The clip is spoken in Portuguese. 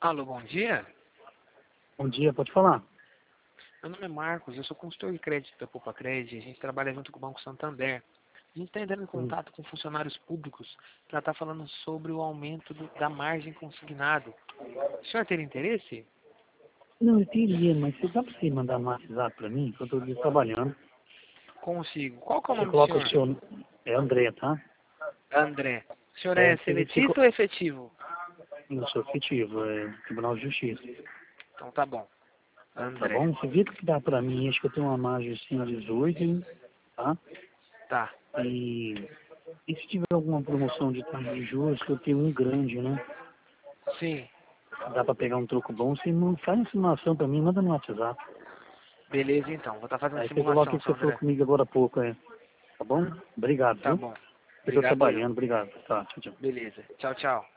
Alô, bom dia. Bom dia, pode falar? Meu nome é Marcos, eu sou consultor de crédito da Poupa Crédito, a gente trabalha junto com o Banco Santander. A gente está entrando em contato com funcionários públicos para estar falando sobre o aumento da margem consignado. O senhor teria interesse? Não, eu teria, mas você dá para você mandar no WhatsApp para mim, que eu estou ali trabalhando. Consigo. Qual que é o Você nome do coloca o senhor? seu... É André, tá? André. O senhor É, é você seletivo ou efetivo? não sou efetivo, é Tribunal de Justiça. Então tá bom. Tá André. bom? Você vê que dá para mim, acho que eu tenho uma margem assim de 18, hein? Tá? Tá. E se tiver alguma promoção de taxa de juros, que eu tenho um grande, né? Sim. Dá para pegar um troco bom, você não faz uma simulação para mim, manda no WhatsApp. Beleza então. Vou estar fazendo Aí você coloca simulação, o que seu você falou André. comigo agora há pouco, é. Tá bom? Obrigado, Tá viu? bom. Eu estou Obrigado eu. trabalhando, obrigado. Tá, tchau, tchau. Beleza. Tchau, tchau.